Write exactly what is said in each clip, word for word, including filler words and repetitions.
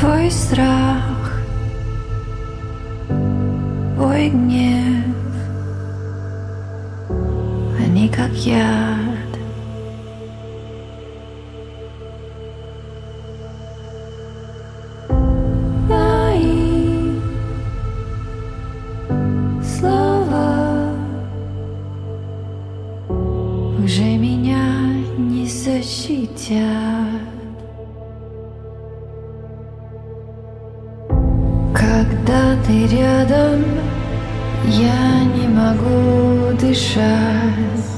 Твой страх, твой гнев, они как яд. Мои слова уже меня не защитят. Когда ты рядом, я не могу дышать.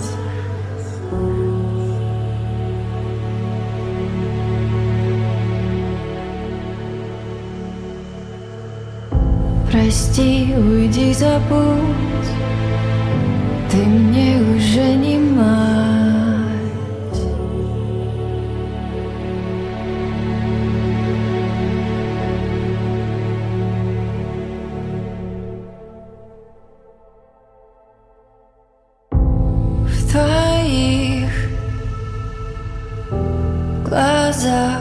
Прости, уйди, забудь, ты мне уже не мать. В твоих глазах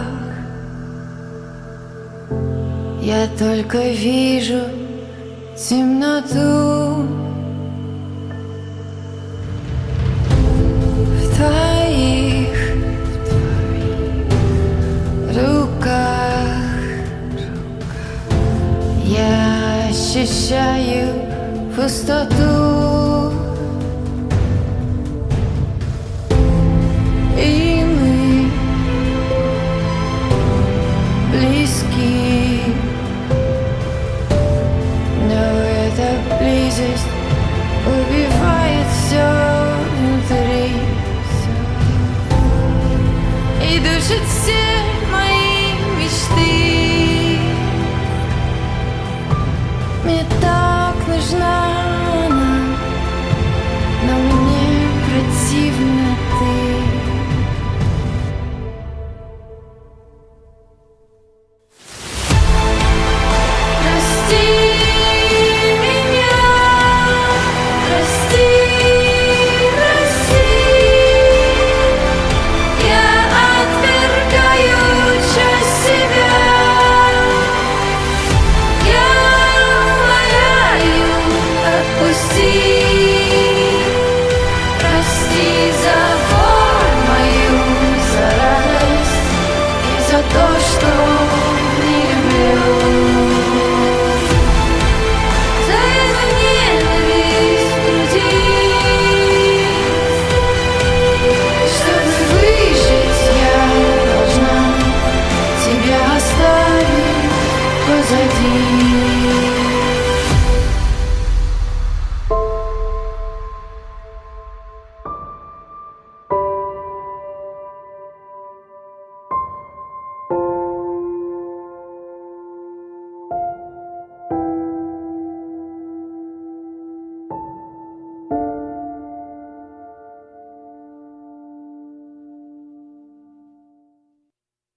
я только вижу темноту. В твоих руках я ощущаю пустоту. И мы близки, но эта близость убивает все внутри и душит все мои мечты. Мне так нужна она, но мне противно.